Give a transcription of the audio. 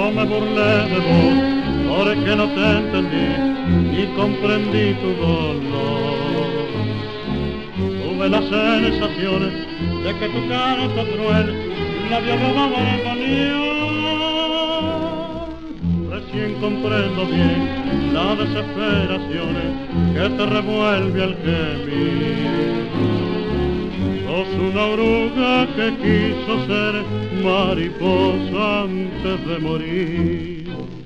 yo me burlé de vos, porque no te entendí ni comprendí tu dolor. Tuve las sensaciones de que tu canto cruel la había robado el bandión. Recién comprendo bien la desesperación que te revuelve al gemir. Sos una oruga que quiso ser mariposa antes de morir.